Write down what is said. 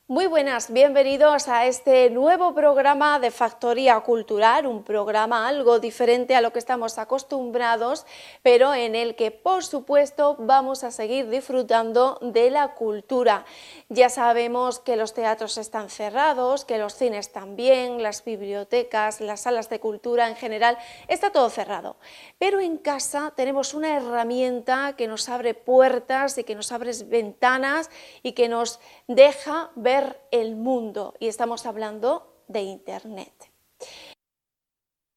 Muy buenas, bienvenidos a este nuevo programa de Factoría Cultural, un programa algo diferente a lo que estamos acostumbrados, pero en el que, por supuesto, vamos a seguir disfrutando de la cultura. Ya sabemos que los teatros están cerrados, que los cines también, las bibliotecas, las salas de cultura en general, está todo cerrado. Pero en casa tenemos una herramienta que nos abre puertas y que nos abre ventanas y que nos deja ver el mundo, y estamos hablando de Internet.